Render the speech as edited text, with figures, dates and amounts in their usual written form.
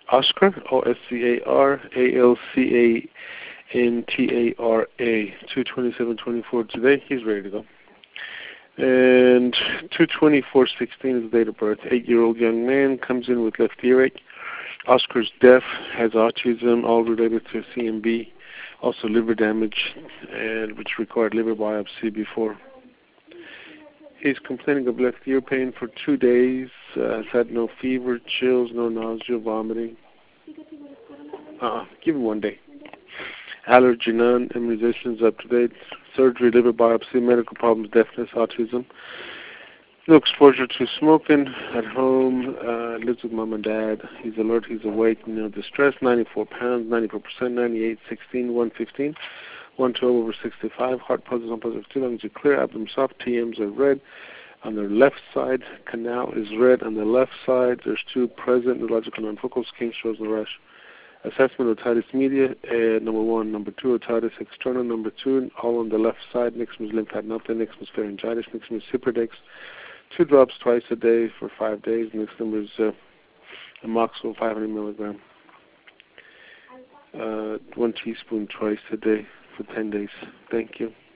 Oscar, OSCAR, ALCANTARA, 22724 today. He's ready to go. And 22416 is the date of birth. 8-year-old young man comes in with left earache. Oscar's deaf, has autism, all related to CMB. Also liver damage, and which required liver biopsy before. He's complaining of left ear pain for 2 days. Has had no fever, chills, no nausea, vomiting. Give him 1 day. Allergy none, immunizations up to date. Surgery, liver biopsy, medical problems, deafness, autism. No exposure to smoking at home. Lives with mom and dad. He's alert, he's awake, no distress. 94 pounds, 94%, 98, 16, 115. 112/65. Heart pulses on positive 2. Lungs are clear. Abdomen soft. TMs are red. On the left side, canal is red. On the left side, there's 2 present. Neurological nonfocal. King shows no rash. Assessment otitis media, number 1. Number 2, otitis externa. Number 2, all on the left side. Nixmus lymphadenopathy. Nixmus pharyngitis. Nixmus cypridex. 2 drops twice a day for 5 days. Next number is amoxil 500 milligram. 1 teaspoon twice a day for 10 days. Thank you.